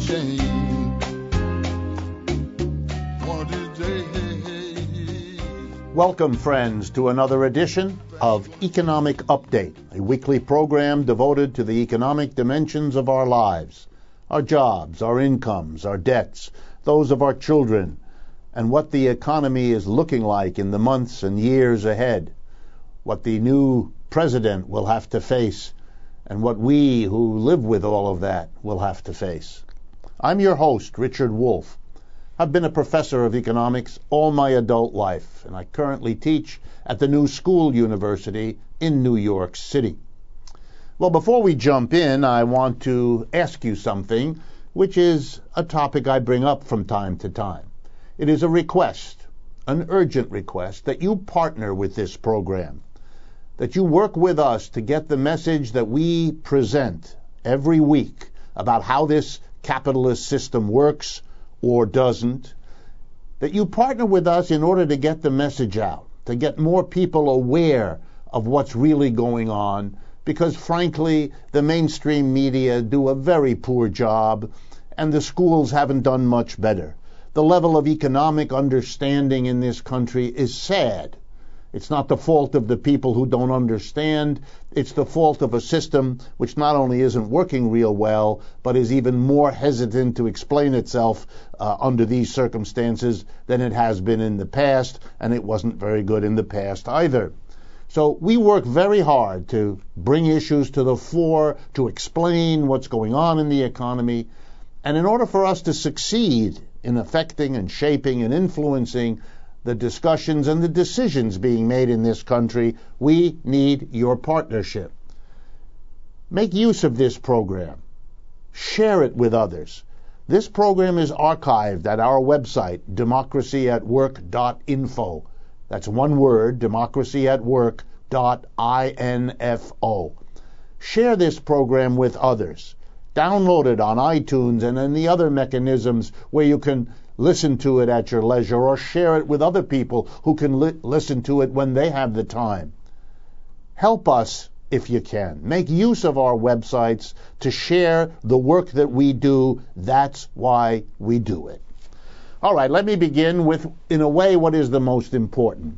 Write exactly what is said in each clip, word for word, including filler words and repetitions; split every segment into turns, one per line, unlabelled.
change. One of these days.
Welcome, friends, to another edition of Economic Update, a weekly program devoted to the economic dimensions of our lives, our jobs, our incomes, our debts, those of our children, and what the economy is looking like in the months and years ahead, what the new president will have to face, and what we who live with all of that will have to face. I'm your host, Richard Wolff. I've been a professor of economics all my adult life, and I currently teach at the New School University in New York City. Well, before we jump in, I want to ask you something, which is a topic I bring up from time to time. It is a request, an urgent request, that you partner with this program, that you work with us to get the message that we present every week about how this capitalist system works or doesn't, that you partner with us in order to get the message out, to get more people aware of what's really going on, because frankly, the mainstream media do a very poor job, and the schools haven't done much better. The level of economic understanding in this country is sad. It's not the fault of the people who don't understand. It's the fault of a system which not only isn't working real well, but is even more hesitant to explain itself uh, under these circumstances than it has been in the past, and it wasn't very good in the past either. So we work very hard to bring issues to the fore, to explain what's going on in the economy, and in order for us to succeed in affecting and shaping and influencing the discussions and the decisions being made in this country, we need your partnership. Make use of this program. Share it with others. This program is archived at our website, democracy at work dot info. That's one word, democracy at work dot info. Share this program with others. Download it on iTunes and any other mechanisms where you can listen to it at your leisure, or share it with other people who can li- listen to it when they have the time. Help us if you can. Make use of our websites to share the work that we do. That's why we do it. All right, let me begin with, in a way, what is the most important.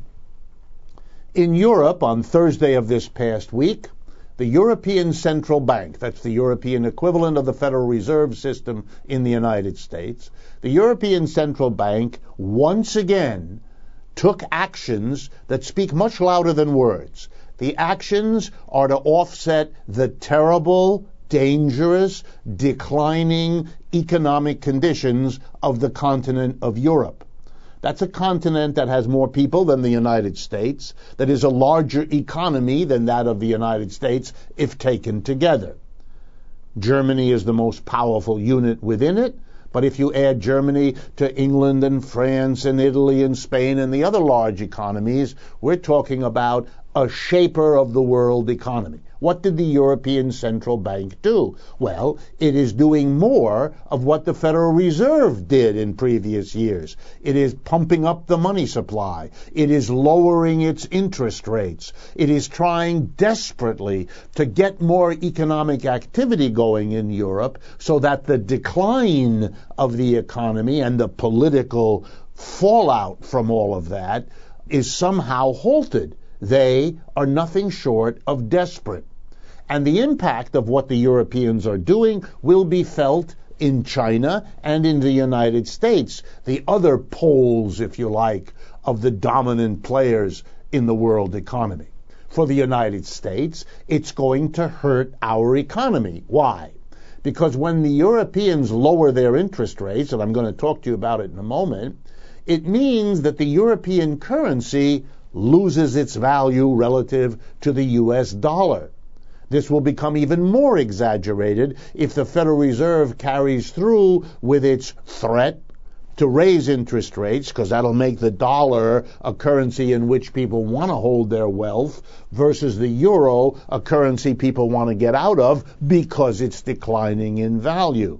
In Europe, on Thursday of this past week, the European Central Bank, that's the European equivalent of the Federal Reserve System in the United States, the European Central Bank once again took actions that speak much louder than words. The actions are to offset the terrible, dangerous, declining economic conditions of the continent of Europe. That's a continent that has more people than the United States, that is a larger economy than that of the United States if taken together. Germany is the most powerful unit within it, but if you add Germany to England and France and Italy and Spain and the other large economies, we're talking about a shaper of the world economy. What did the European Central Bank do? Well, it is doing more of what the Federal Reserve did in previous years. It is pumping up the money supply. It is lowering its interest rates. It is trying desperately to get more economic activity going in Europe so that the decline of the economy and the political fallout from all of that is somehow halted. They are nothing short of desperate. And the impact of what the Europeans are doing will be felt in China and in the United States, the other poles, if you like, of the dominant players in the world economy. For the United States, it's going to hurt our economy. Why? Because when the Europeans lower their interest rates, and I'm going to talk to you about it in a moment, it means that the European currency loses its value relative to the U S dollar. This will become even more exaggerated if the Federal Reserve carries through with its threat to raise interest rates, because that'll make the dollar a currency in which people want to hold their wealth, versus the euro, a currency people want to get out of because it's declining in value.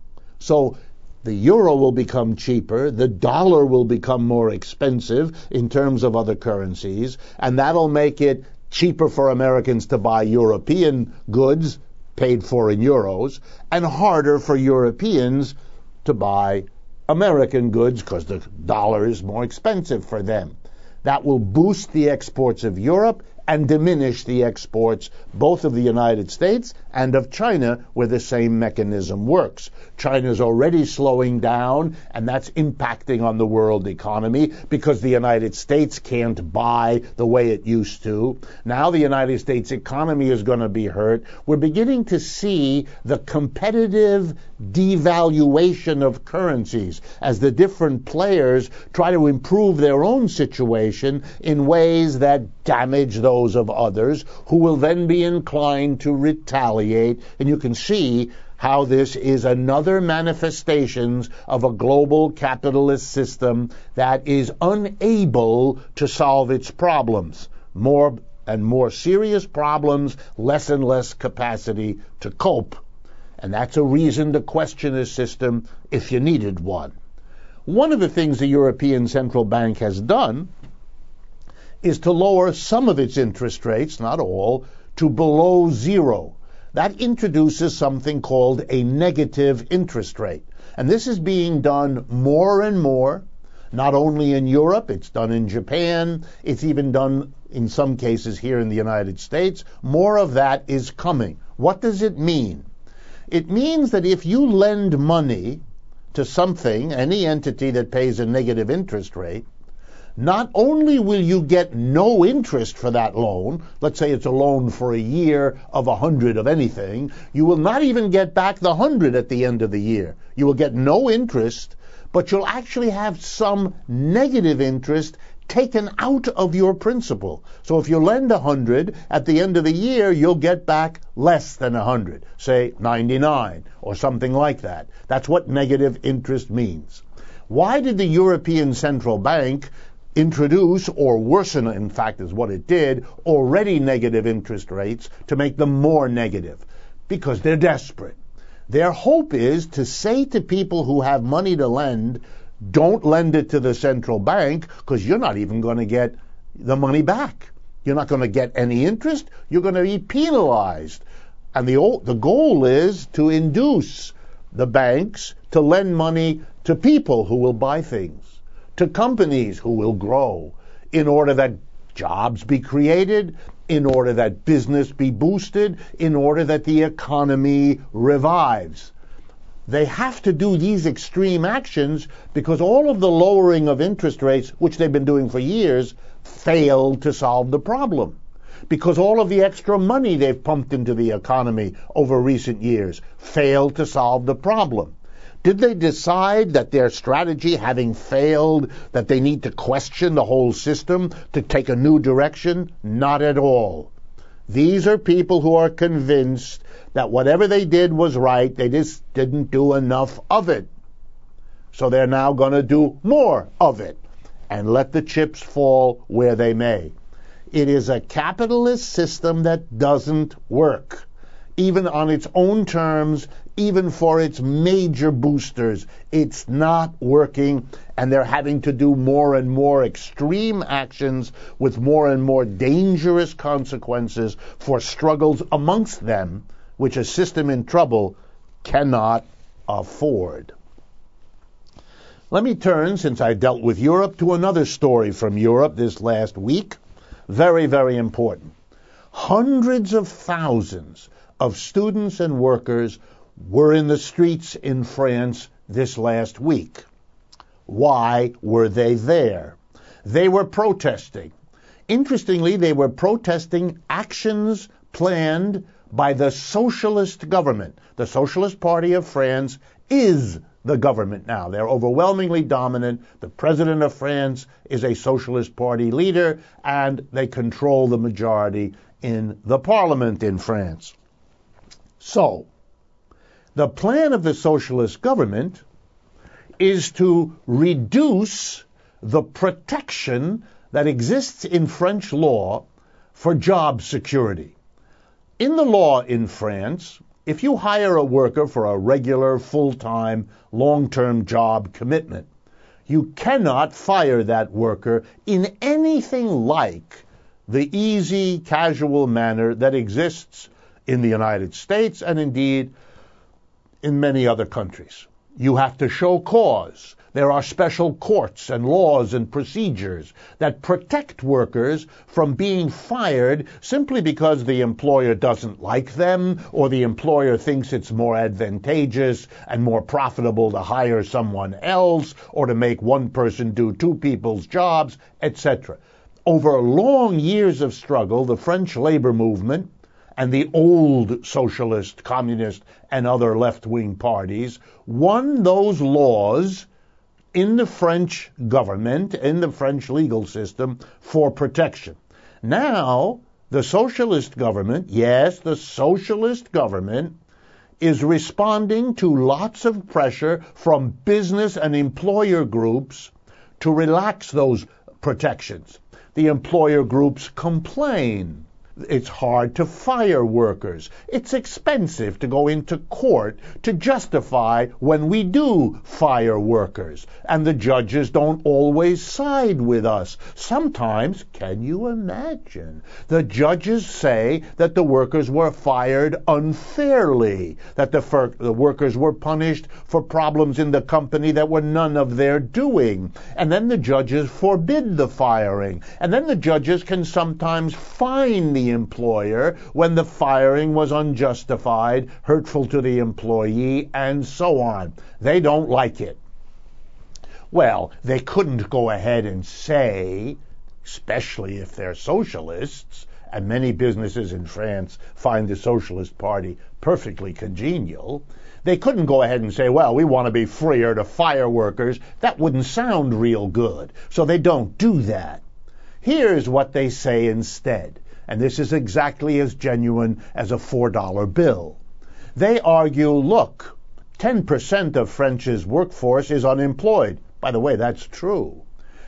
So the euro will become cheaper, the dollar will become more expensive in terms of other currencies, and that'll make it cheaper for Americans to buy European goods paid for in euros, and harder for Europeans to buy American goods because the dollar is more expensive for them. That will boost the exports of Europe and diminish the exports both of the United States and of China, where the same mechanism works. China is already slowing down, and that's impacting on the world economy because the United States can't buy the way it used to. Now the United States economy is going to be hurt. We're beginning to see the competitive devaluation of currencies as the different players try to improve their own situation in ways that damage those of others, who will then be inclined to retaliate. And you can see how this is another manifestation of a global capitalist system that is unable to solve its problems. More and more serious problems, less and less capacity to cope. And that's a reason to question a system if you needed one. One of the things the European Central Bank has done is to lower some of its interest rates, not all, to below zero. That introduces something called a negative interest rate. And this is being done more and more, not only in Europe, it's done in Japan, it's even done in some cases here in the United States. More of that is coming. What does it mean? It means that if you lend money to something, any entity that pays a negative interest rate, not only will you get no interest for that loan, let's say it's a loan for a year of a hundred of anything, you will not even get back the hundred at the end of the year. You will get no interest, but you'll actually have some negative interest taken out of your principal. So if you lend a hundred, at the end of the year, you'll get back less than a hundred, say ninety-nine or something like that. That's what negative interest means. Why did the European Central Bank introduce, or worsen, in fact, is what it did, already negative interest rates to make them more negative? Because they're desperate. Their hope is to say to people who have money to lend, don't lend it to the central bank because you're not even going to get the money back. You're not going to get any interest. You're going to be penalized. And the, the goal is to induce the banks to lend money to people who will buy things, to companies who will grow, in order that jobs be created, in order that business be boosted, in order that the economy revives. They have to do these extreme actions because all of the lowering of interest rates, which they've been doing for years, failed to solve the problem. Because all of the extra money they've pumped into the economy over recent years failed to solve the problem. Did they decide that their strategy, having failed, that they need to question the whole system to take a new direction? Not at all. These are people who are convinced that whatever they did was right, they just didn't do enough of it. So they're now going to do more of it and let the chips fall where they may. It is a capitalist system that doesn't work, even on its own terms, even for its major boosters. It's not working, and they're having to do more and more extreme actions with more and more dangerous consequences for struggles amongst them, which a system in trouble cannot afford. Let me turn, since I dealt with Europe, to another story from Europe this last week. Very, very important. Hundreds of thousands of students and workers were in the streets in France this last week. Why were they there? They were protesting. Interestingly, they were protesting actions planned by the socialist government. The Socialist Party of France is the government now. They're overwhelmingly dominant. The president of France is a Socialist Party leader, and they control the majority in the parliament in France. So, the plan of the socialist government is to reduce the protection that exists in French law for job security. In the law in France, if you hire a worker for a regular, full-time, long-term job commitment, you cannot fire that worker in anything like the easy, casual manner that exists in the United States and indeed in many other countries. You have to show cause. There are special courts and laws and procedures that protect workers from being fired simply because the employer doesn't like them or the employer thinks it's more advantageous and more profitable to hire someone else or to make one person do two people's jobs, et cetera. Over long years of struggle, the French labor movement and the old socialist, communist, and other left-wing parties won those laws in the French government, in the French legal system, for protection. Now, the socialist government, yes, the socialist government, is responding to lots of pressure from business and employer groups to relax those protections. The employer groups complain. It's hard to fire workers. It's expensive to go into court to justify when we do fire workers. And the judges don't always side with us. Sometimes, can you imagine? The judges say that the workers were fired unfairly, that the, fir- the workers were punished for problems in the company that were none of their doing. And then the judges forbid the firing. And then the judges can sometimes fine the employer when the firing was unjustified, hurtful to the employee, and so on. They don't like it. Well, they couldn't go ahead and say, especially if they're socialists, and many businesses in France find the Socialist Party perfectly congenial, they couldn't go ahead and say, well, we want to be freer to fire workers. That wouldn't sound real good. So they don't do that. Here's what they say instead. And this is exactly as genuine as a four dollar bill. They argue, look, ten percent of French's workforce is unemployed. By the way, that's true.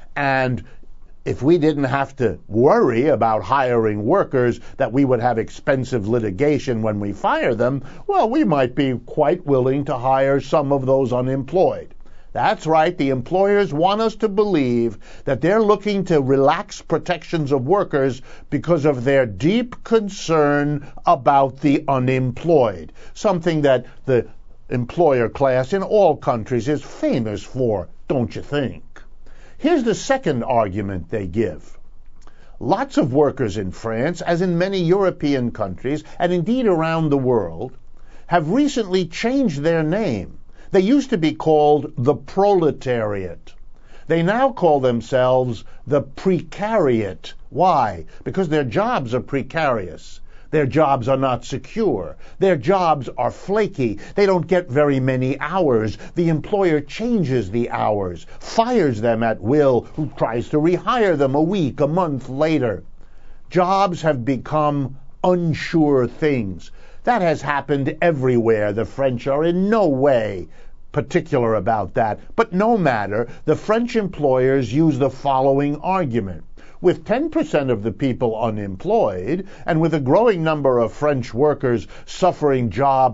And if we didn't have to worry about hiring workers, that we would have expensive litigation when we fire them, well, we might be quite willing to hire some of those unemployed. That's right, the employers want us to believe that they're looking to relax protections of workers because of their deep concern about the unemployed, something that the employer class in all countries is famous for, don't you think? Here's the second argument they give. Lots of workers in France, as in many European countries, and indeed around the world, have recently changed their name. They used to be called the proletariat. They now call themselves the precariat. Why? Because their jobs are precarious. Their jobs are not secure. Their jobs are flaky. They don't get very many hours. The employer changes the hours, fires them at will, who tries to rehire them a week, a month later. Jobs have become unsure things. That has happened everywhere. The French are in no way particular about that. But no matter, the French employers use the following argument. With ten percent of the people unemployed, and with a growing number of French workers suffering job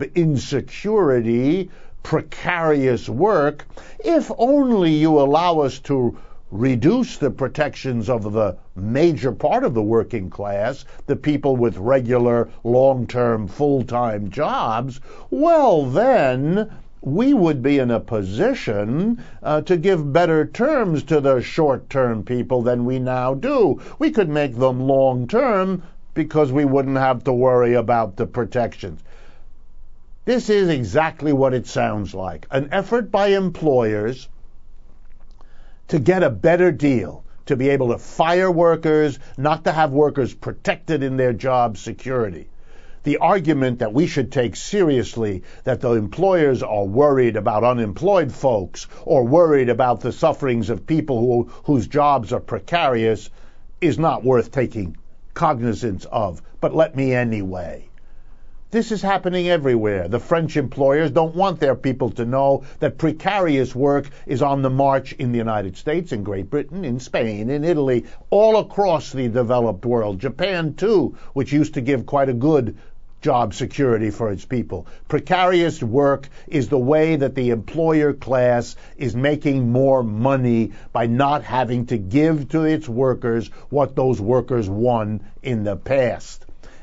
insecurity, precarious work, if only you allow us to reduce the protections of the major part of the working class, the people with regular, long-term, full-time jobs, well then, we would be in a position uh, to give better terms to the short-term people than we now do. We could make them long-term because we wouldn't have to worry about the protections. This is exactly what it sounds like. An effort by employers to get a better deal, to be able to fire workers, not to have workers protected in their job security. The argument that we should take seriously that the employers are worried about unemployed folks or worried about the sufferings of people who, whose jobs are precarious is not worth taking cognizance of. But let me anyway. This is happening everywhere. The French employers don't want their people to know that precarious work is on the march in the United States, in Great Britain, in Spain, in Italy, all across the developed world. Japan, too, which used to give quite a good job security for its people. Precarious work is the way that the employer class is making more money by not having to give to its workers what those workers won in the past.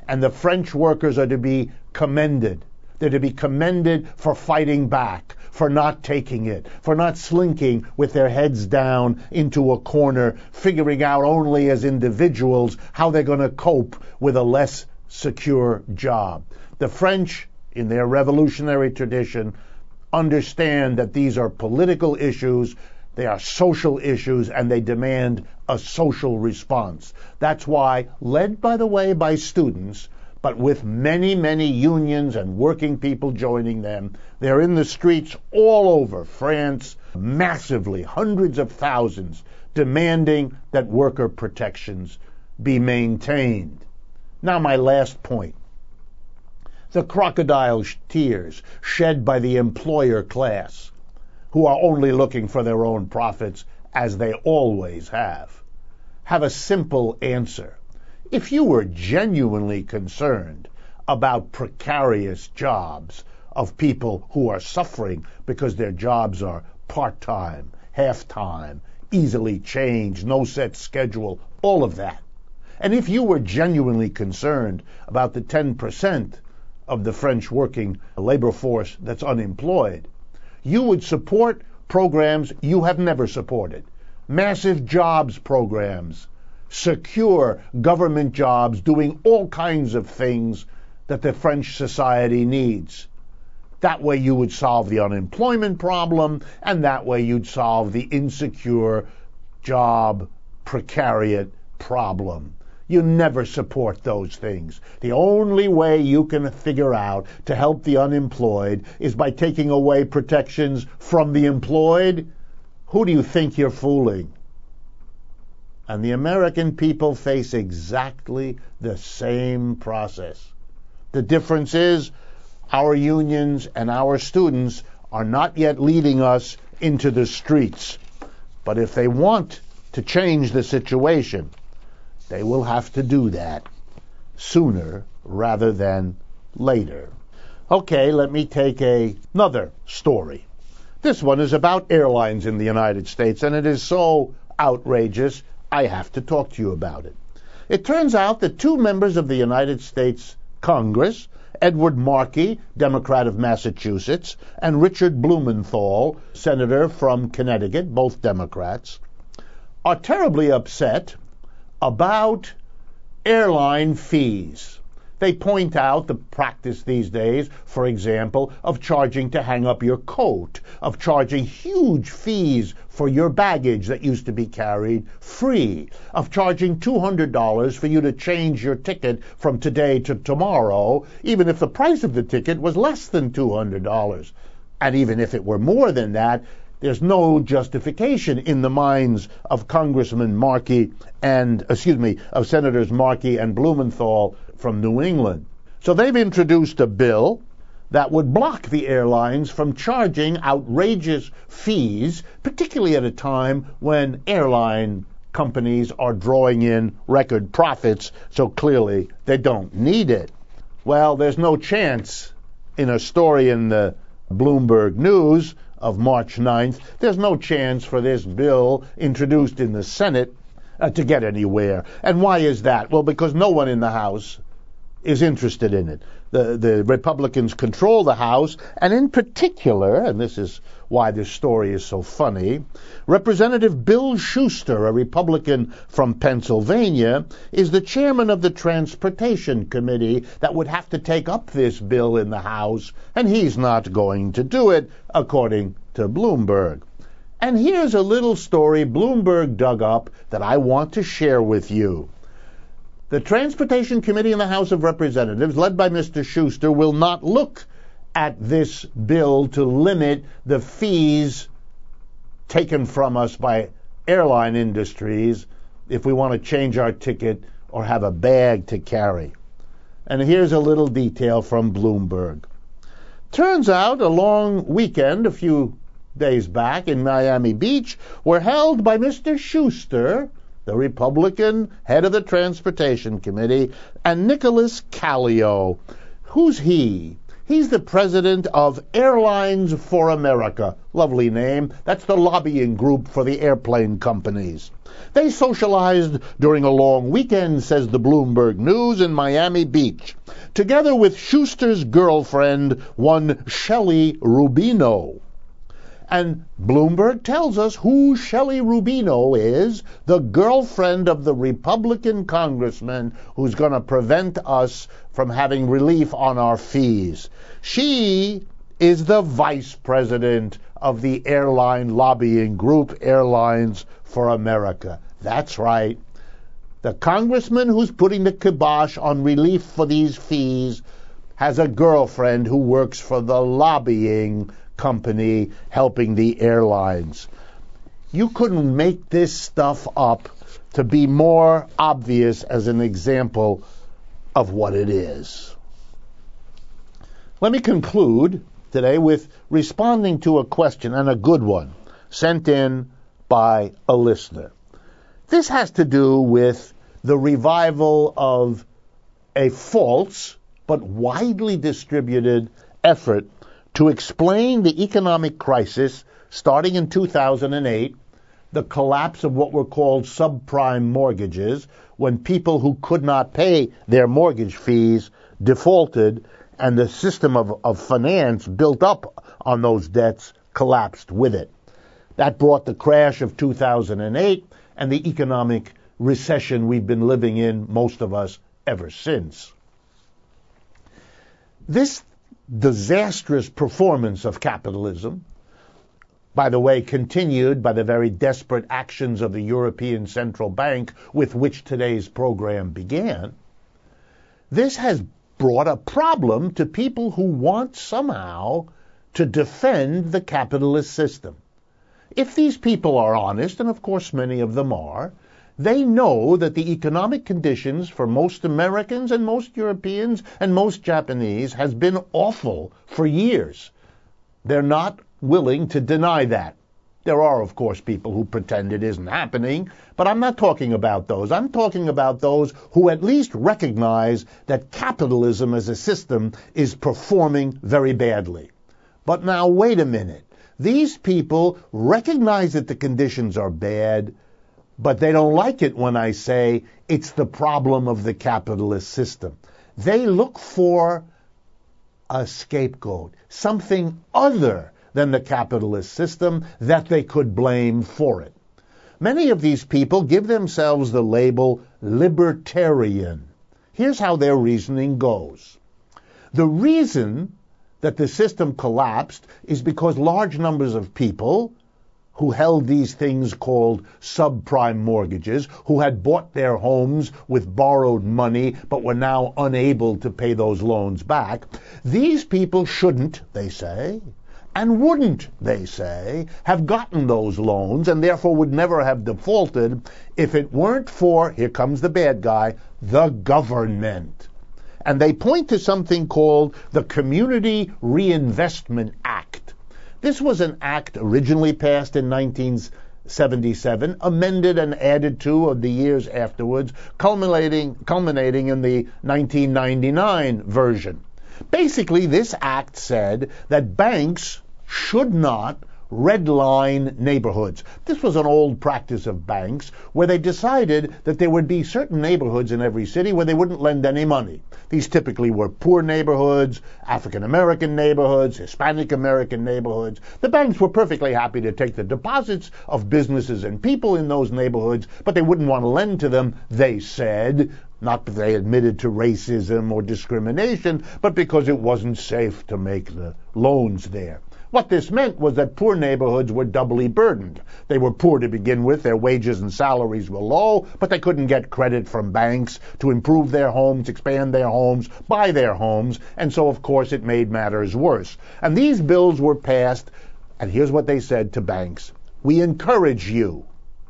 And the French workers are to be commended. They're to be commended for fighting back, for not taking it, for not slinking with their heads down into a corner, figuring out only as individuals how they're going to cope with a less secure job. The French, in their revolutionary tradition, understand that these are political issues, they are social issues, and they demand a social response. That's why, led, by the way, by students, but with many, many unions and working people joining them, they're in the streets all over France, massively, hundreds of thousands, demanding that worker protections be maintained. Now, my last point. The crocodile tears shed by the employer class, who are only looking for their own profits, as they always have, have a simple answer. If you were genuinely concerned about precarious jobs of people who are suffering because their jobs are part-time, half-time, easily changed, no set schedule, all of that, and if you were genuinely concerned about the ten percent of the French working labor force that's unemployed, you would support programs you have never supported. Massive jobs programs, secure government jobs doing all kinds of things that the French society needs. That way you would solve the unemployment problem, and that way you'd solve the insecure job precariat problem. You never support those things. The only way you can figure out to help the unemployed is by taking away protections from the employed. Who do you think you're fooling? And the American people face exactly the same process. The difference is our unions and our students are not yet leading us into the streets. But if they want to change the situation, they will have to do that sooner rather than later. Okay, let me take a, another story. This one is about airlines in the United States, and it is so outrageous, I have to talk to you about it. It turns out that two members of the United States Congress, Edward Markey, Democrat of Massachusetts, and Richard Blumenthal, Senator from Connecticut, both Democrats, are terribly upset about airline fees. They point out the practice these days, for example, of charging to hang up your coat, of charging huge fees for your baggage that used to be carried free, of charging two hundred dollars for you to change your ticket from today to tomorrow, even if the price of the ticket was less than two hundred dollars. And even if it were more than that, there's no justification in the minds of Congressman Markey and, excuse me, of Senators Markey and Blumenthal from New England. So they've introduced a bill that would block the airlines from charging outrageous fees, particularly at a time when airline companies are drawing in record profits, so clearly they don't need it. Well, there's no chance in a story in the Bloomberg News of March ninth, there's no chance for this bill introduced in the Senate uh, to get anywhere. And why is that? Well, because no one in the House is interested in it. The, the Republicans control the House, and in particular, and this is why this story is so funny, Representative Bill Schuster, a Republican from Pennsylvania, is the chairman of the Transportation Committee that would have to take up this bill in the House, and he's not going to do it, according to Bloomberg. And here's a little story Bloomberg dug up that I want to share with you. The Transportation Committee in the House of Representatives, led by Mister Schuster, will not look at this bill to limit the fees taken from us by airline industries if we want to change our ticket or have a bag to carry. And here's a little detail from Bloomberg. Turns out a long weekend a few days back in Miami Beach were held by Mister Schuster, the Republican head of the Transportation Committee, and Nicholas Callio. Who's he? He's the president of Airlines for America. Lovely name. That's the lobbying group for the airplane companies. They socialized during a long weekend, says the Bloomberg News, in Miami Beach, together with Schuster's girlfriend, one Shelley Rubino. And Bloomberg tells us who Shelley Rubino is, the girlfriend of the Republican congressman who's going to prevent us from having relief on our fees. She is the vice president of the airline lobbying group, Airlines for America. That's right. The congressman who's putting the kibosh on relief for these fees has a girlfriend who works for the lobbying company helping the airlines. You couldn't make this stuff up to be more obvious as an example of what it is. Let me conclude today with responding to a question, and a good one, sent in by a listener. This has to do with the revival of a false but widely distributed effort to explain the economic crisis starting in two thousand eight, the collapse of what were called subprime mortgages, when people who could not pay their mortgage fees defaulted, and the system of, of finance built up on those debts collapsed with it. That brought the crash of two thousand eight and the economic recession we've been living in, most of us, ever since. This disastrous performance of capitalism, by the way, continued by the very desperate actions of the European Central Bank with which today's program began, this has brought a problem to people who want somehow to defend the capitalist system. If these people are honest, and of course many of them are, they know that the economic conditions for most Americans and most Europeans and most Japanese has been awful for years. They're not willing to deny that. There are, of course, people who pretend it isn't happening, but I'm not talking about those. I'm talking about those who at least recognize that capitalism as a system is performing very badly. But now, wait a minute. These people recognize that the conditions are bad, but they don't like it when I say it's the problem of the capitalist system. They look for a scapegoat, something other than the capitalist system that they could blame for it. Many of these people give themselves the label libertarian. Here's how their reasoning goes. The reason that the system collapsed is because large numbers of people who held these things called subprime mortgages, who had bought their homes with borrowed money but were now unable to pay those loans back, these people shouldn't, they say, and wouldn't, they say, have gotten those loans and therefore would never have defaulted if it weren't for, here comes the bad guy, the government. And they point to something called the Community Reinvestment Act. This was an act originally passed in nineteen seventy-seven, amended and added to of the years afterwards, culminating, culminating in the nineteen ninety-nine version. Basically, this act said that banks should not redline neighborhoods. This was an old practice of banks where they decided that there would be certain neighborhoods in every city where they wouldn't lend any money. These typically were poor neighborhoods, African American neighborhoods, Hispanic American neighborhoods. The banks were perfectly happy to take the deposits of businesses and people in those neighborhoods, but they wouldn't want to lend to them, they said, not that they admitted to racism or discrimination, but because it wasn't safe to make the loans there. What this meant was that poor neighborhoods were doubly burdened. They were poor to begin with, their wages and salaries were low, but they couldn't get credit from banks to improve their homes, expand their homes, buy their homes, and so of course it made matters worse. And these bills were passed, and here's what they said to banks. We encourage you.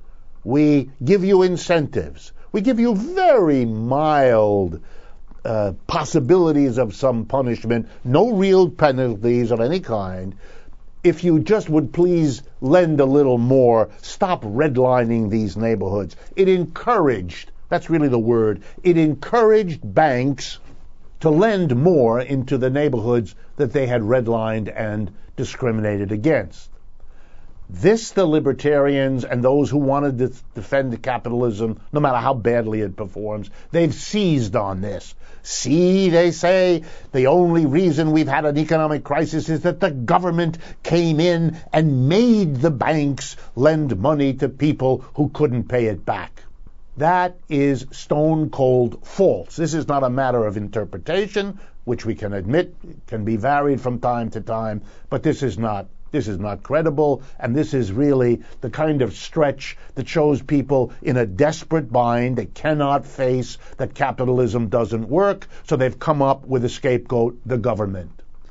We give you incentives. We give you very mild Uh, possibilities of some punishment, no real penalties of any kind. If you just would please lend a little more, stop redlining these neighborhoods. It encouraged, that's really the word, it encouraged banks to lend more into the neighborhoods that they had redlined and discriminated against. This, the libertarians and those who wanted to defend capitalism, no matter how badly it performs, they've seized on this. See, they say, the only reason we've had an economic crisis is that the government came in and made the banks lend money to people who couldn't pay it back. That is stone cold false. This is not a matter of interpretation, which we can admit can be varied from time to time, but this is not This is not credible, and this is really the kind of stretch that shows people in a desperate bind. They cannot face that capitalism doesn't work, so they've come up with a scapegoat, the government.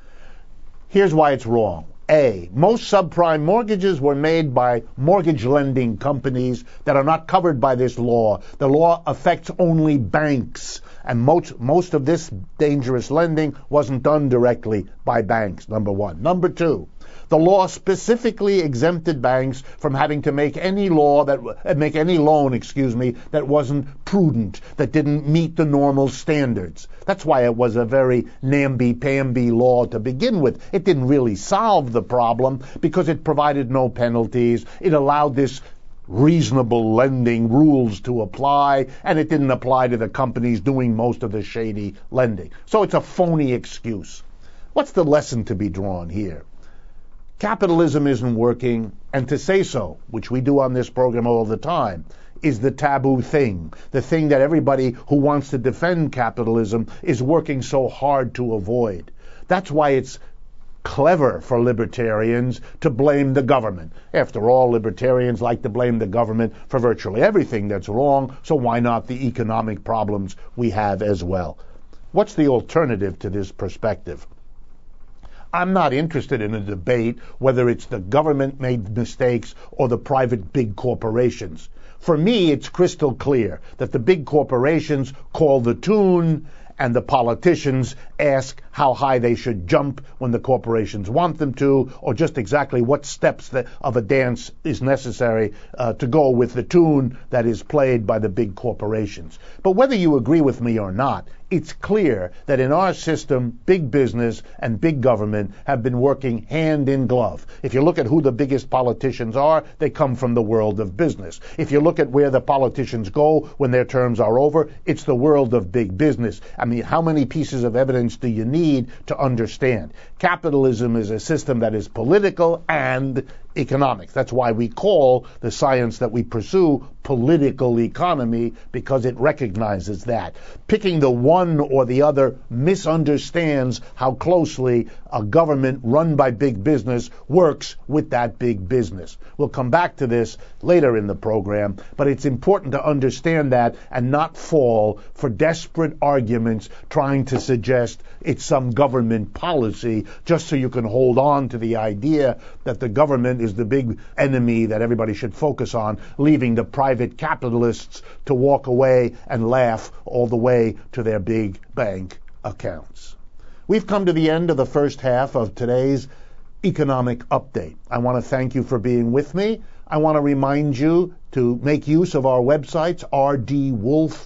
Here's why it's wrong. A, most subprime mortgages were made by mortgage lending companies that are not covered by this law. The law affects only banks, and most, most of this dangerous lending wasn't done directly by banks, number one. Number two, the law specifically exempted banks from having to make any law that uh, make any loan, excuse me, that wasn't prudent, that didn't meet the normal standards. That's why it was a very namby-pamby law to begin with. It didn't really solve the problem because it provided no penalties. It allowed this reasonable lending rules to apply, and it didn't apply to the companies doing most of the shady lending. So it's a phony excuse. What's the lesson to be drawn here? Capitalism isn't working, and to say so, which we do on this program all the time, is the taboo thing, the thing that everybody who wants to defend capitalism is working so hard to avoid. That's why it's clever for libertarians to blame the government. After all, libertarians like to blame the government for virtually everything that's wrong, so why not the economic problems we have as well? What's the alternative to this perspective? I'm not interested in a debate whether it's the government made mistakes or the private big corporations. For me, it's crystal clear that the big corporations call the tune and the politicians ask how high they should jump when the corporations want them to, or just exactly what steps that, of a dance is necessary uh, to go with the tune that is played by the big corporations. But whether you agree with me or not, it's clear that in our system, big business and big government have been working hand in glove. If you look at who the biggest politicians are, they come from the world of business. If you look at where the politicians go when their terms are over, it's the world of big business. I mean, how many pieces of evidence do you need to understand? Capitalism is a system that is political and economics. That's why we call the science that we pursue political economy, because it recognizes that. Picking the one or the other misunderstands how closely a government run by big business works with that big business. We'll come back to this later in the program, but it's important to understand that and not fall for desperate arguments trying to suggest it's some government policy just so you can hold on to the idea that the government is the big enemy that everybody should focus on, leaving the private capitalists to walk away and laugh all the way to their big bank accounts. We've come to the end of the first half of today's economic update. I want to thank you for being with me. I want to remind you to make use of our websites, r d wolf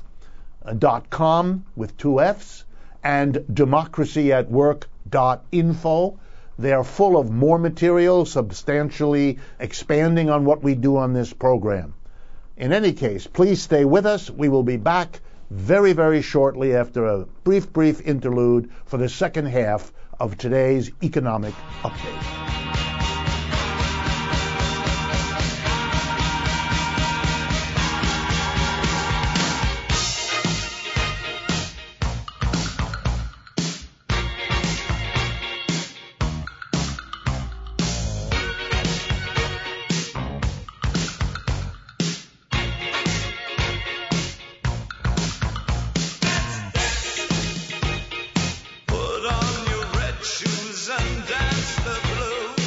dot com with two F's and democracy at work dot info. They are full of more material, substantially expanding on what we do on this program. In any case, please stay with us. We will be back very, very shortly after a brief, brief interlude for the second half of today's economic update.
Put on your red shoes and dance the blues.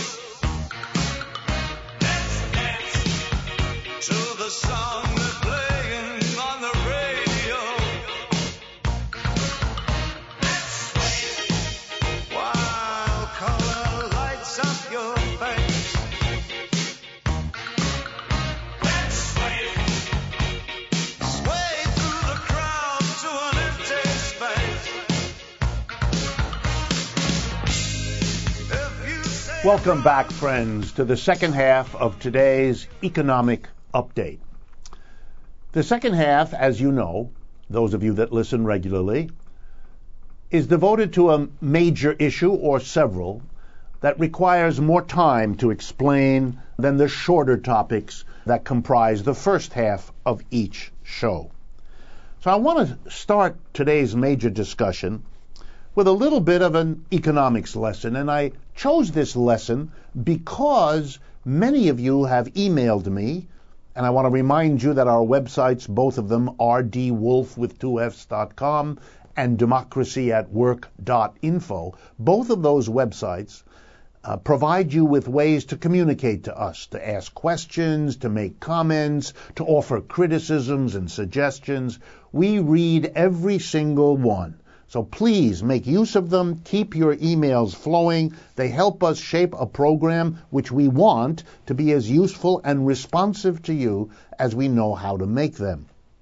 Welcome back, friends, to the second half of today's economic update. The second half, as you know, those of you that listen regularly, is devoted to a major issue or several that requires more time to explain than the shorter topics that comprise the first half of each show. So I want to start today's major discussion with a little bit of an economics lesson, and I chose this lesson because many of you have emailed me, and I want to remind you that our websites, both of them, r d wolf with two f's dot com and democracy at work dot info, both of those websites uh, provide you with ways to communicate to us, to ask questions, to make comments, to offer criticisms and suggestions. We read every single one. So please make use of them. Keep your emails flowing. They help us shape a program which we want to be as useful and responsive to you as we know how to make them.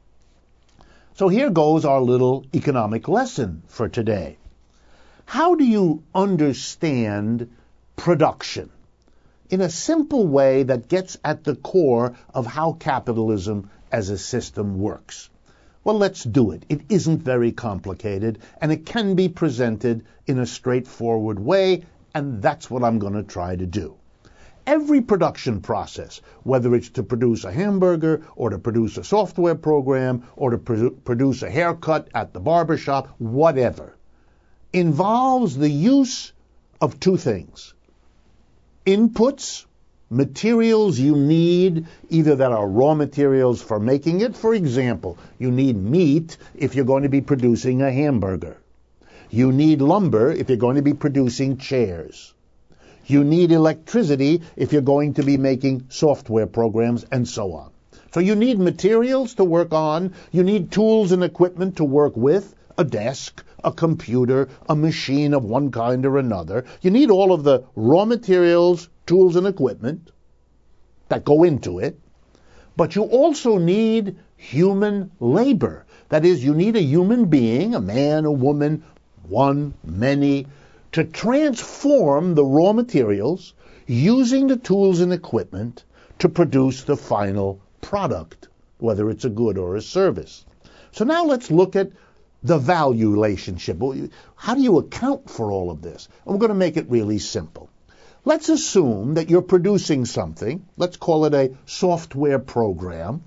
So here goes our little economic lesson for today. How do you understand production in a simple way that gets at the core of how capitalism as a system works? Well, let's do it. It isn't very complicated, and it can be presented in a straightforward way, and that's what I'm going to try to do. Every production process, whether it's to produce a hamburger or to produce a software program or to pro- produce a haircut at the barber shop, whatever, involves the use of two things. Inputs, materials you need, either that are raw materials for making it. For example, you need meat if you're going to be producing a hamburger. You need lumber if you're going to be producing chairs. You need electricity if you're going to be making software programs, and so on. So you need materials to work on. You need tools and equipment to work with, a desk, a computer, a machine of one kind or another. You need all of the raw materials, tools and equipment that go into it, but you also need human labor. That is, you need a human being, a man, a woman, one, many, to transform the raw materials using the tools and equipment to produce the final product, whether it's a good or a service. So now let's look at the value relationship. How do you account for all of this? And we're going to make it really simple. Let's assume that you're producing something, let's call it a software program,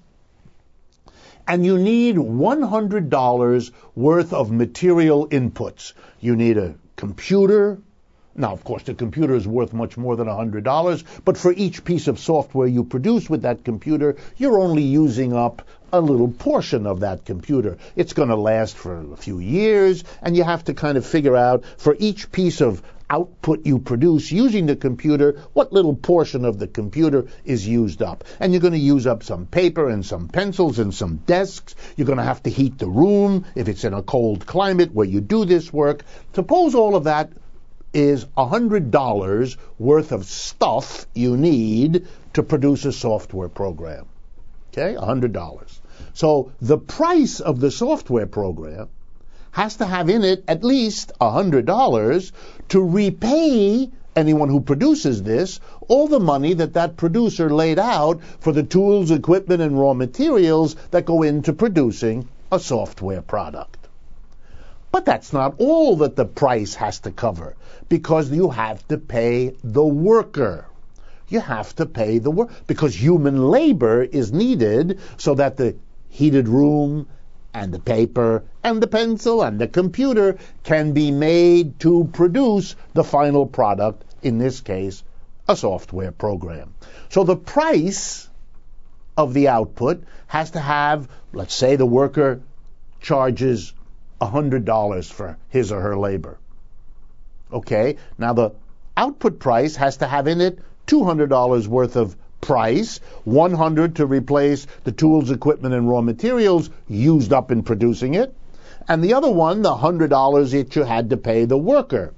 and you need one hundred dollars worth of material inputs. You need a computer. Now, of course, the computer is worth much more than one hundred dollars, but for each piece of software you produce with that computer, you're only using up a little portion of that computer. It's going to last for a few years, and you have to kind of figure out for each piece of output you produce using the computer, what little portion of the computer is used up. And you're going to use up some paper and some pencils and some desks. You're going to have to heat the room if it's in a cold climate where you do this work. Suppose all of that is one hundred dollars worth of stuff you need to produce a software program. Okay, one hundred dollars. So the price of the software program has to have in it at least one hundred dollars to repay anyone who produces this all the money that that producer laid out for the tools, equipment, and raw materials that go into producing a software product. But that's not all that the price has to cover, because you have to pay the worker. You have to pay the worker, because human labor is needed so that the heated room and the paper and the pencil and the computer can be made to produce the final product, in this case, a software program. So the price of the output has to have, let's say the worker charges one hundred dollars for his or her labor. Okay, now the output price has to have in it two hundred dollars worth of price, one hundred dollars to replace the tools, equipment, and raw materials used up in producing it, and the other one, the one hundred dollars that you had to pay the worker.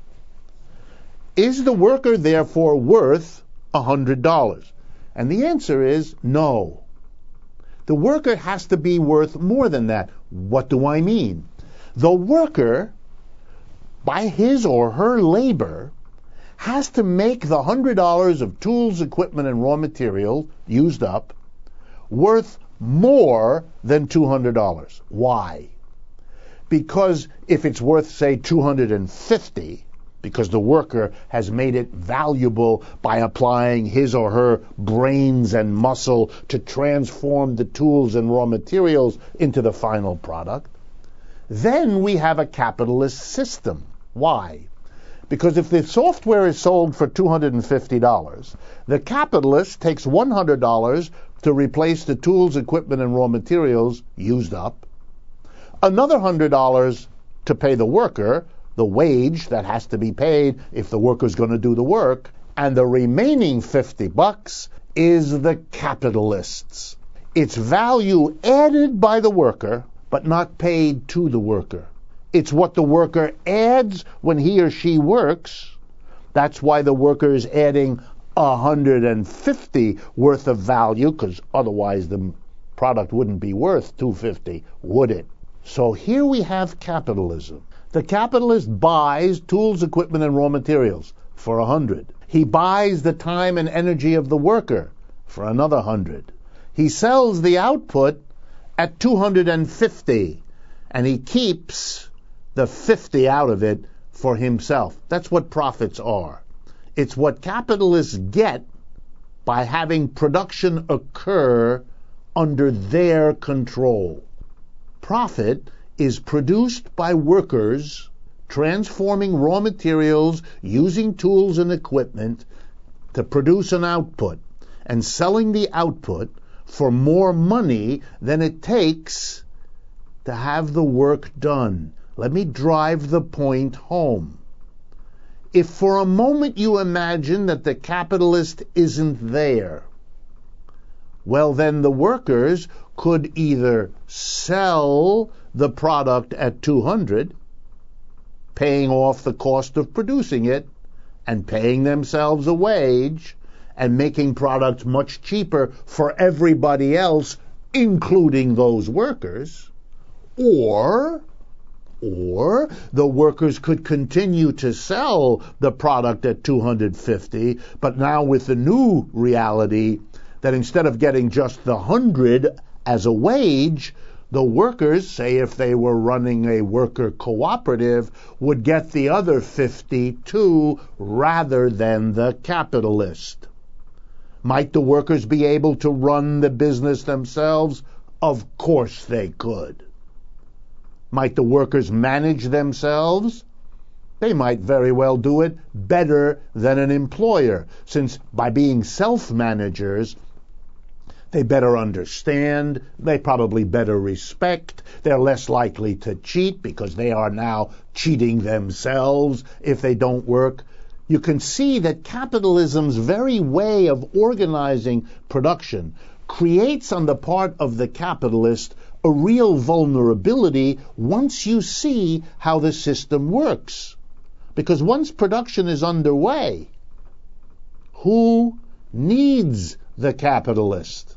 Is the worker therefore worth one hundred dollars? And the answer is no. The worker has to be worth more than that. What do I mean? The worker, by his or her labor, has to make the one hundred dollars of tools, equipment, and raw material used up worth more than two hundred dollars. Why? Because if it's worth, say, two hundred fifty dollars, because the worker has made it valuable by applying his or her brains and muscle to transform the tools and raw materials into the final product, then we have a capitalist system. Why? Because if the software is sold for two hundred fifty dollars, the capitalist takes one hundred dollars to replace the tools, equipment, and raw materials used up, another one hundred dollars to pay the worker, the wage that has to be paid if the worker's going to do the work, and the remaining fifty bucks is the capitalist's. It's value added by the worker, but not paid to the worker. It's what the worker adds when he or she works. That's why the worker is adding one hundred fifty worth of value, because otherwise the product wouldn't be worth two hundred fifty, would it? So here we have capitalism. The capitalist buys tools, equipment, and raw materials for one hundred. He buys the time and energy of the worker for another one hundred. He sells the output at two hundred fifty, and he keeps the fifty out of it for himself. That's what profits are. It's what capitalists get by having production occur under their control. Profit is produced by workers transforming raw materials, using tools and equipment to produce an output, and selling the output for more money than it takes to have the work done. Let me drive the point home. If for a moment you imagine that the capitalist isn't there, well, then the workers could either sell the product at two hundred, paying off the cost of producing it and paying themselves a wage and making products much cheaper for everybody else, including those workers, or Or the workers could continue to sell the product at two hundred fifty, but now with the new reality that instead of getting just the one hundred as a wage, the workers, say if they were running a worker cooperative, would get the other fifty too, rather than the capitalist. Might the workers be able to run the business themselves? Of course they could. Might the workers manage themselves? They might very well do it better than an employer, since by being self-managers, they better understand, they probably better respect, they're less likely to cheat because they are now cheating themselves if they don't work. You can see that capitalism's very way of organizing production creates on the part of the capitalist a real vulnerability once you see how the system works. Because once production is underway, who needs the capitalist?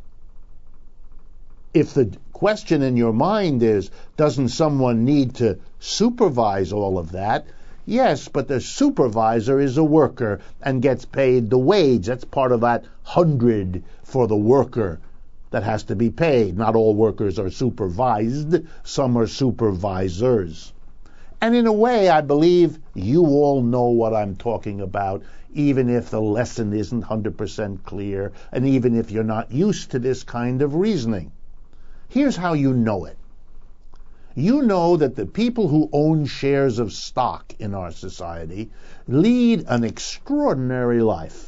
If the question in your mind is, doesn't someone need to supervise all of that? Yes, but the supervisor is a worker and gets paid the wage. That's part of that hundred for the worker that has to be paid. Not all workers are supervised. Some are supervisors. And in a way, I believe you all know what I'm talking about, even if the lesson isn't one hundred percent clear, and even if you're not used to this kind of reasoning. Here's how you know it. You know that the people who own shares of stock in our society lead an extraordinary life.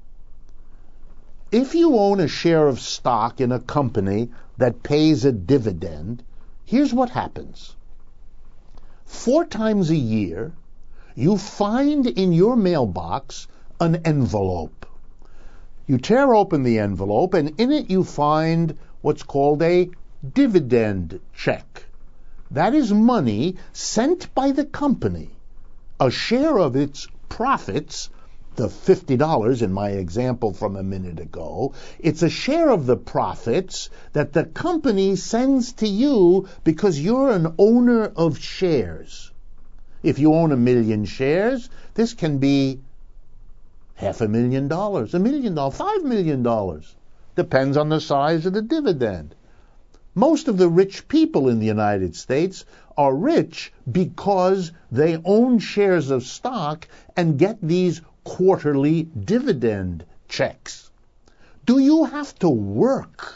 If you own a share of stock in a company that pays a dividend, here's what happens. Four times a year, you find in your mailbox an envelope. You tear open the envelope, and in it you find what's called a dividend check. That is money sent by the company, a share of its profits, the fifty dollars in my example from a minute ago. It's a share of the profits that the company sends to you because you're an owner of shares. If you own a million shares, this can be half a million dollars, a million dollars, five million dollars. Depends on the size of the dividend. Most of the rich people in the United States are rich because they own shares of stock and get these quarterly dividend checks. Do you have to work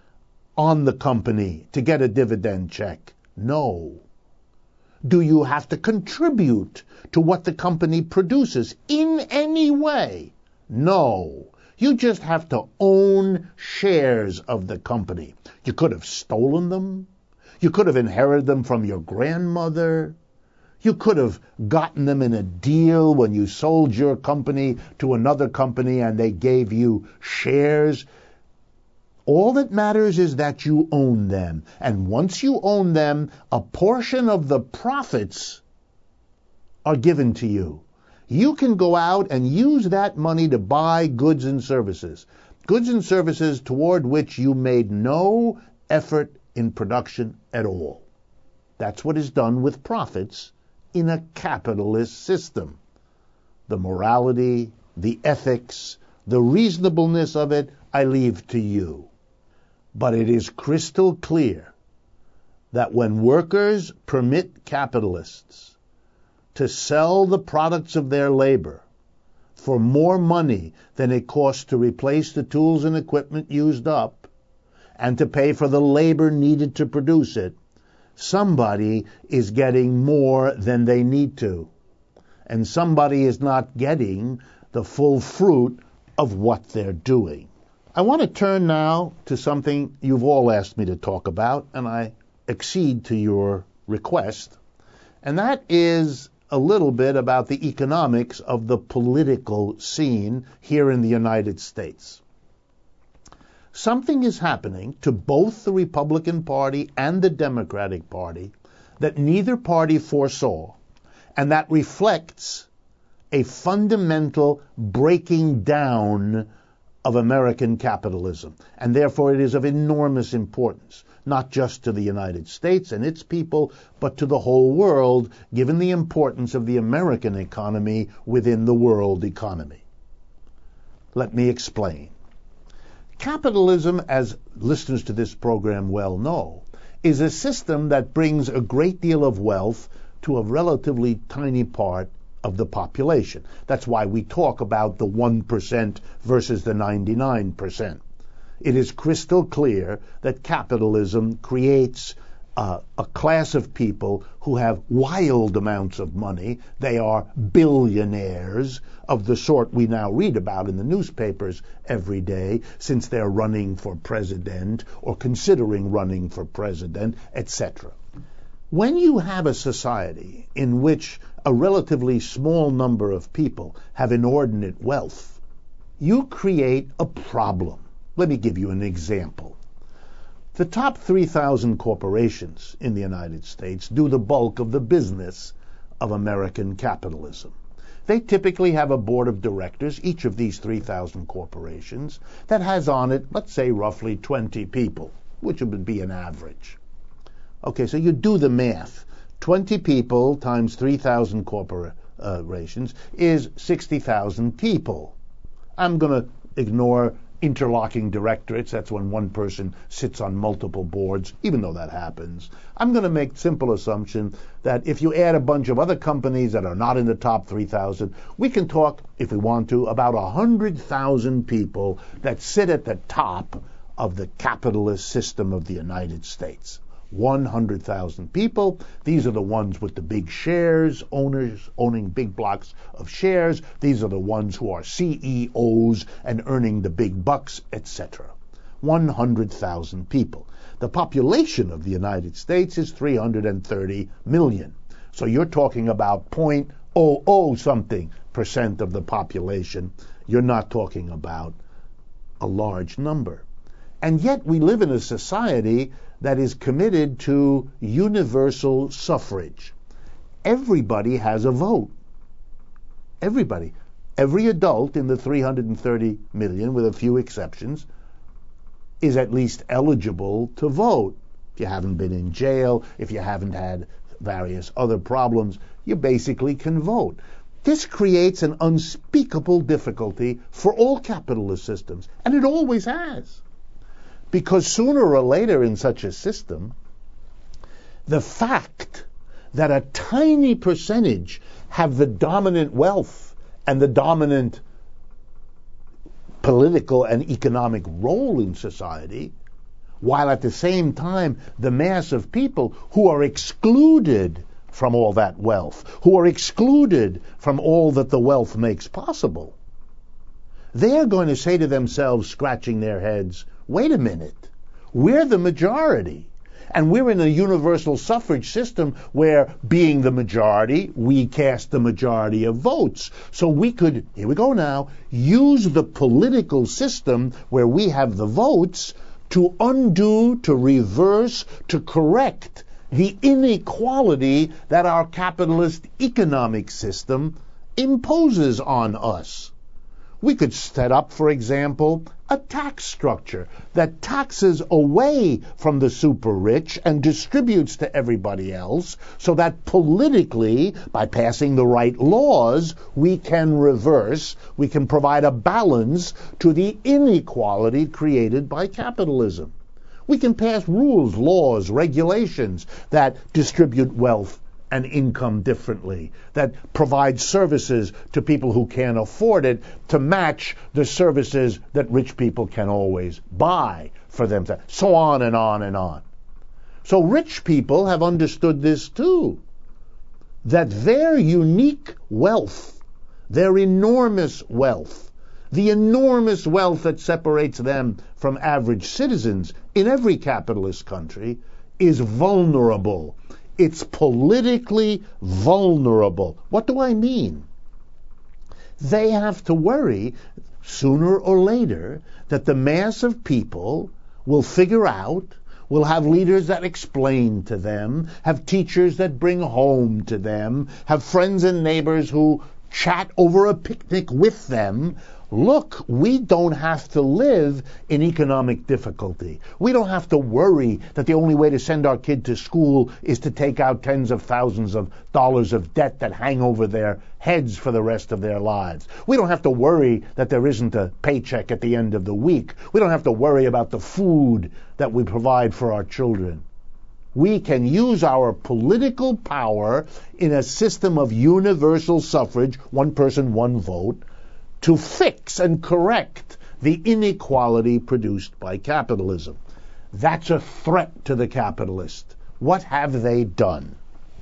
on the company to get a dividend check? No. Do you have to contribute to what the company produces in any way? No. You just have to own shares of the company. You could have stolen them. You could have inherited them from your grandmother. You could have gotten them in a deal when you sold your company to another company and they gave you shares. All that matters is that you own them. And once you own them, a portion of the profits are given to you. You can go out and use that money to buy goods and services. Goods and services toward which you made no effort in production at all. That's what is done with profits in a capitalist system. The morality, the ethics, the reasonableness of it, I leave to you. But it is crystal clear that when workers permit capitalists to sell the products of their labor for more money than it costs to replace the tools and equipment used up and to pay for the labor needed to produce it, somebody is getting more than they need to. And somebody is not getting the full fruit of what they're doing. I want to turn now to something you've all asked me to talk about, and I accede to your request, and that is a little bit about the economics of the political scene here in the United States. Something is happening to both the Republican Party and the Democratic Party that neither party foresaw, and that reflects a fundamental breaking down of American capitalism. And therefore it is of enormous importance, not just to the United States and its people, but to the whole world, given the importance of the American economy within the world economy. Let me explain. Capitalism, as listeners to this program well know, is a system that brings a great deal of wealth to a relatively tiny part of the population. That's why we talk about the one percent versus the ninety-nine percent. It is crystal clear that capitalism creates uh, a class of people who have wild amounts of money. They are billionaires of the sort we now read about in the newspapers every day, since they're running for president or considering running for president, et cetera. When you have a society in which a relatively small number of people have inordinate wealth, you create a problem. Let me give you an example. The top three thousand corporations in the United States do the bulk of the business of American capitalism. They typically have a board of directors, each of these three thousand corporations, that has on it, let's say, roughly twenty people, which would be an average. Okay, so you do the math. twenty people times three thousand corporations is sixty thousand people. I'm going to ignore interlocking directorates. That's when one person sits on multiple boards, even though that happens. I'm going to make simple assumption that if you add a bunch of other companies that are not in the top three thousand, we can talk, if we want to, about one hundred thousand people that sit at the top of the capitalist system of the United States. one hundred thousand people. These are the ones with the big shares, owners owning big blocks of shares. These are the ones who are C E Os and earning the big bucks, et cetera. one hundred thousand people. The population of the United States is three hundred thirty million. So you're talking about zero point zero zero something percent of the population. You're not talking about a large number. And yet we live in a society that is committed to universal suffrage. Everybody has a vote. Everybody. Every adult in the three hundred thirty million, with a few exceptions, is at least eligible to vote. If you haven't been in jail, if you haven't had various other problems, you basically can vote. This creates an unspeakable difficulty for all capitalist systems, and it always has. Because sooner or later in such a system, the fact that a tiny percentage have the dominant wealth and the dominant political and economic role in society, while at the same time the mass of people who are excluded from all that wealth, who are excluded from all that the wealth makes possible, they are going to say to themselves, scratching their heads, wait a minute, we're the majority. And we're in a universal suffrage system where, being the majority, we cast the majority of votes. So we could, here we go now, use the political system where we have the votes to undo, to reverse, to correct the inequality that our capitalist economic system imposes on us. We could set up, for example, a tax structure that taxes away from the super rich and distributes to everybody else, so that politically, by passing the right laws, we can reverse, we can provide a balance to the inequality created by capitalism. We can pass rules, laws, regulations that distribute wealth and income differently, that provide services to people who can't afford it to match the services that rich people can always buy for themselves, so on and on and on. So rich people have understood this too, that their unique wealth, their enormous wealth, the enormous wealth that separates them from average citizens in every capitalist country is vulnerable. It's politically vulnerable. What do I mean? They have to worry sooner or later that the mass of people will figure out, will have leaders that explain to them, have teachers that bring home to them, have friends and neighbors who chat over a picnic with them. Look, we don't have to live in economic difficulty. We don't have to worry that the only way to send our kid to school is to take out tens of thousands of dollars of debt that hang over their heads for the rest of their lives. We don't have to worry that there isn't a paycheck at the end of the week. We don't have to worry about the food that we provide for our children. We can use our political power in a system of universal suffrage, one person, one vote, to fix and correct the inequality produced by capitalism. That's a threat to the capitalist. What have they done?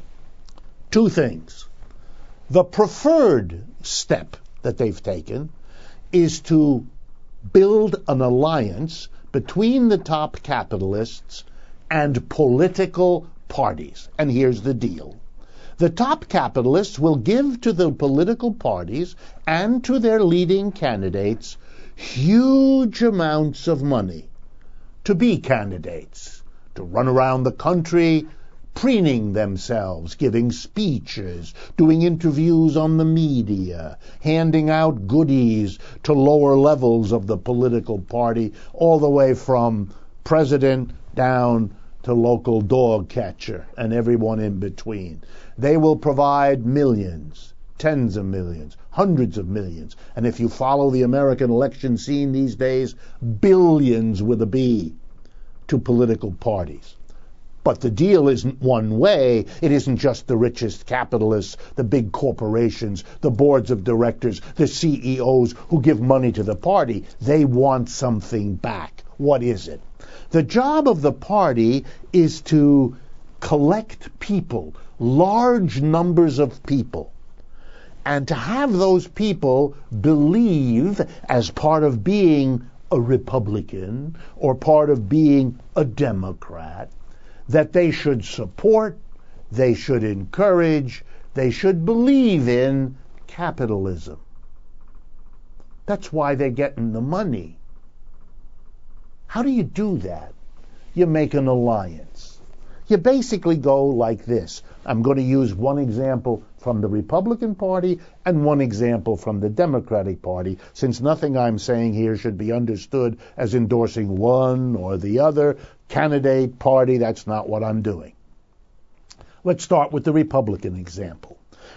Two things. The preferred step that they've taken is to build an alliance between the top capitalists and political parties. And here's the deal. The top capitalists will give to the political parties and to their leading candidates huge amounts of money to be candidates, to run around the country preening themselves, giving speeches, doing interviews on the media, handing out goodies to lower levels of the political party, all the way from president down to local dog catcher and everyone in between. They will provide millions, tens of millions, hundreds of millions, and if you follow the American election scene these days, billions with a B to political parties. But the deal isn't one way. It isn't just the richest capitalists, the big corporations, the boards of directors, the C E Os who give money to the party. They want something back. What is it? The job of the party is to collect people, large numbers of people, and to have those people believe, as part of being a Republican or part of being a Democrat, that they should support, they should encourage, they should believe in capitalism. That's why they're getting the money. How do you do that? You make an alliance. You basically go like this. I'm going to use one example from the Republican Party and one example from the Democratic Party, since nothing I'm saying here should be understood as endorsing one or the other candidate, party. That's not what I'm doing. Let's start with the Republican example.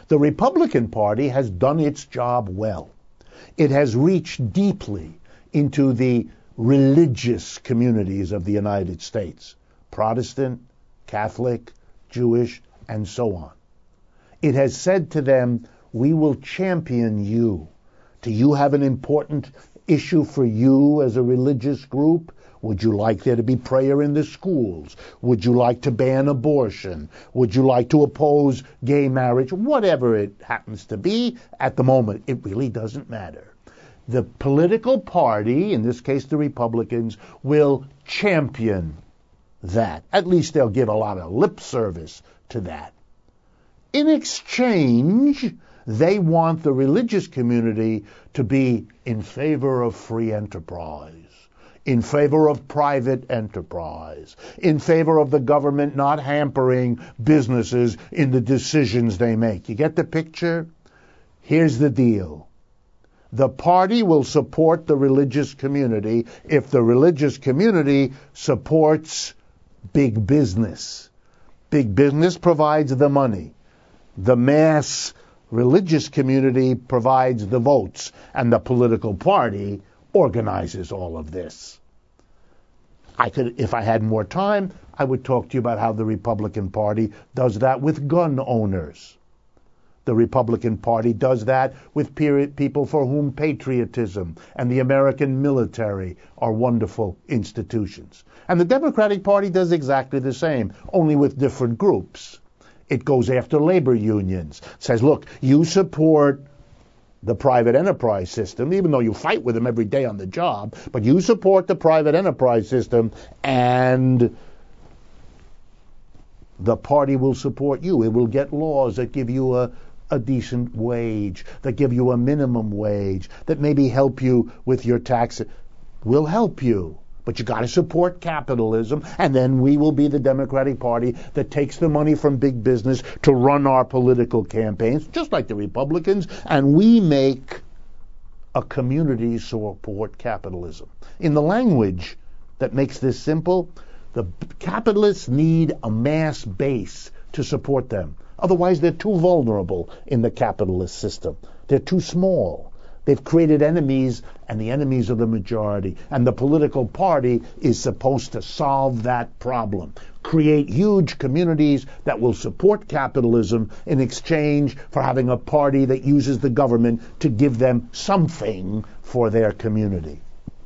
The Republican Party has done its job well. It has reached deeply into the religious communities of the United States, Protestant, Catholic, Jewish, and so on. It has said to them, we will champion you. Do you have an important issue for you as a religious group? Would you like there to be prayer in the schools? Would you like to ban abortion? Would you like to oppose gay marriage? Whatever it happens to be at the moment, it really doesn't matter. The political party, in this case the Republicans, will champion that. At least they'll give a lot of lip service to that. In exchange, they want the religious community to be in favor of free enterprise, in favor of private enterprise, in favor of the government not hampering businesses in the decisions they make. You get the picture? Here's the deal. The party will support the religious community if the religious community supports big business. Big business provides the money. The mass religious community provides the votes, and the political party organizes all of this. I could, if I had more time, I would talk to you about how the Republican Party does that with gun owners. The Republican Party does that with people for whom patriotism and the American military are wonderful institutions. And the Democratic Party does exactly the same, only with different groups. It goes after labor unions, says, look, you support the private enterprise system, even though you fight with them every day on the job, but you support the private enterprise system, and the party will support you. It will get laws that give you a, a decent wage, that give you a minimum wage, that maybe help you with your taxes. We'll help you. But you got to support capitalism, and then we will be the Democratic Party that takes the money from big business to run our political campaigns, just like the Republicans, and we make a community support capitalism. In the language that makes this simple, the capitalists need a mass base to support them. Otherwise, they're too vulnerable in the capitalist system. They're too small. They've created enemies, and the enemies are the majority. And the political party is supposed to solve that problem. Create huge communities that will support capitalism in exchange for having a party that uses the government to give them something for their community.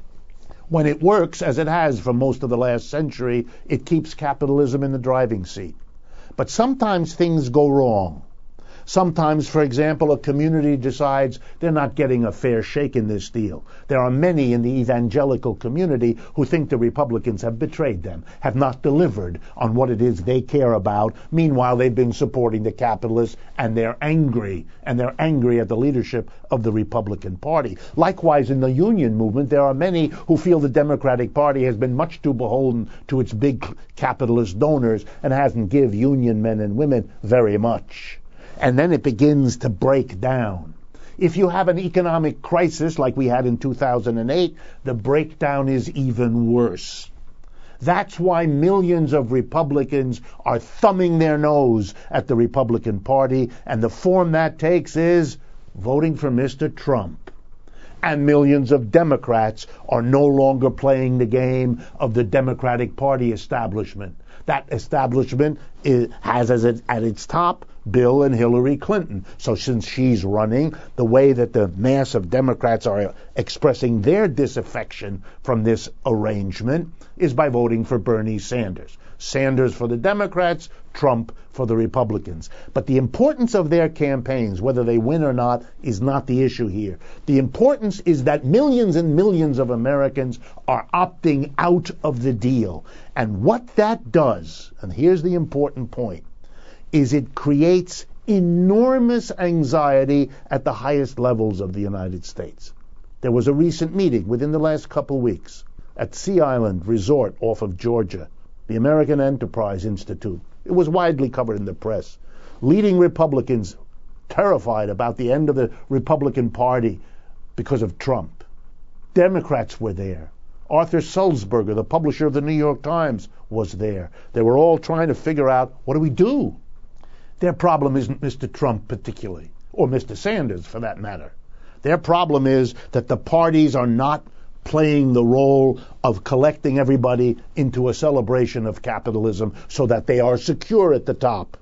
When it works, as it has for most of the last century, it keeps capitalism in the driving seat. But sometimes things go wrong. Sometimes, for example, a community decides they're not getting a fair shake in this deal. There are many in the evangelical community who think the Republicans have betrayed them, have not delivered on what it is they care about. Meanwhile, they've been supporting the capitalists, and they're angry, and they're angry at the leadership of the Republican Party. Likewise, in the union movement, there are many who feel the Democratic Party has been much too beholden to its big capitalist donors and hasn't given union men and women very much. And then it begins to break down. If you have an economic crisis like we had in two thousand eight, the breakdown is even worse. That's why millions of Republicans are thumbing their nose at the Republican Party, and the form that takes is voting for Mister Trump. And millions of Democrats are no longer playing the game of the Democratic Party establishment. That establishment is, has as it, at its top Bill and Hillary Clinton. So since she's running, the way that the mass of Democrats are expressing their disaffection from this arrangement is by voting for Bernie Sanders. Sanders for the Democrats, Trump for the Republicans. But the importance of their campaigns, whether they win or not, is not the issue here. The importance is that millions and millions of Americans are opting out of the deal. And what that does, and here's the important point, is it creates enormous anxiety at the highest levels of the United States. There was a recent meeting within the last couple weeks at Sea Island Resort off of Georgia, the American Enterprise Institute. It was widely covered in the press. Leading Republicans terrified about the end of the Republican Party because of Trump. Democrats were there. Arthur Sulzberger, the publisher of the New York Times, was there. They were all trying to figure out, what do we do? Their problem isn't Mister Trump particularly, or Mister Sanders for that matter. Their problem is that the parties are not playing the role of collecting everybody into a celebration of capitalism so that they are secure at the top.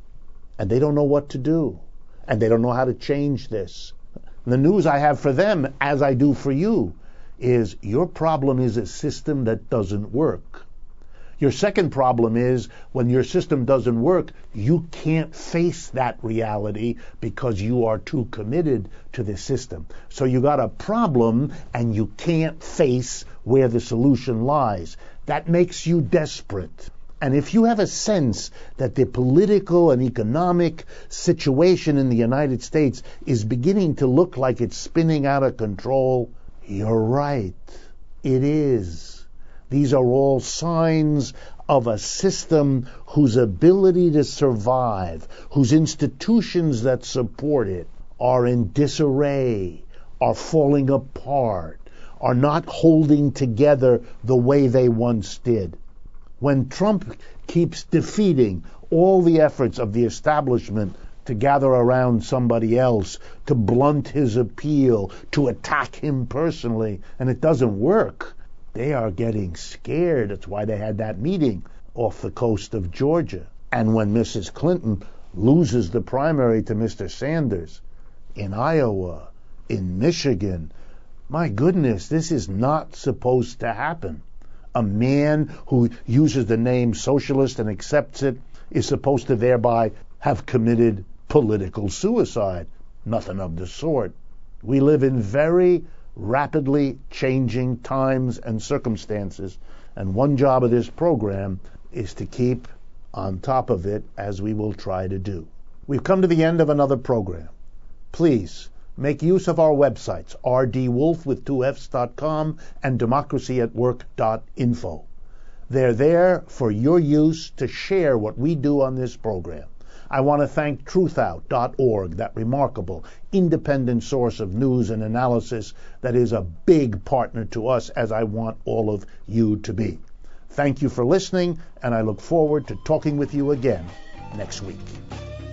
And they don't know what to do. And they don't know how to change this. The news I have for them, as I do for you, is your problem is a system that doesn't work. Your second problem is when your system doesn't work, you can't face that reality because you are too committed to the system. So you got a problem and you can't face where the solution lies. That makes you desperate. And if you have a sense that the political and economic situation in the United States is beginning to look like it's spinning out of control, you're right. It is. These are all signs of a system whose ability to survive, whose institutions that support it are in disarray, are falling apart, are not holding together the way they once did. When Trump keeps defeating all the efforts of the establishment to gather around somebody else, to blunt his appeal, to attack him personally, and it doesn't work, they are getting scared. That's why they had that meeting off the coast of Georgia. And when Missus Clinton loses the primary to Mister Sanders in Iowa, in Michigan, my goodness, this is not supposed to happen. A man who uses the name socialist and accepts it is supposed to thereby have committed political suicide. Nothing of the sort. We live in very rapidly changing times and circumstances, and one job of this program is to keep on top of it, as we will try to do. We've come to the end of another program. Please make use of our websites, r d wolf with two f's dot com and democracy at work dot info. They're there for your use to share what we do on this program. I want to thank truth out dot org, that remarkable independent source of news and analysis that is a big partner to us, as I want all of you to be. Thank you for listening, and I look forward to talking with you again next week.